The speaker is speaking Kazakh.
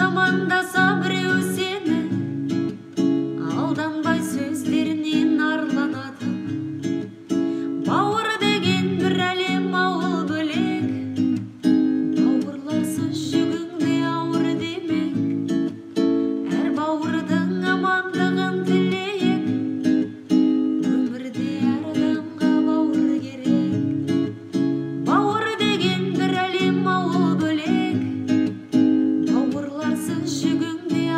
жамандаса біреу сені, алданбай сөздерінен арланатын. Бауыр деген бір әлем, ауыл бөлек, бауырларсыз жүгіңде ауыр демек. Әр бауырдың амандығын тілейік, өмірде әр адамға бауыр керек. Бауыр деген бір әлем, ауыл бөлек, бауырларсыз жүгіңде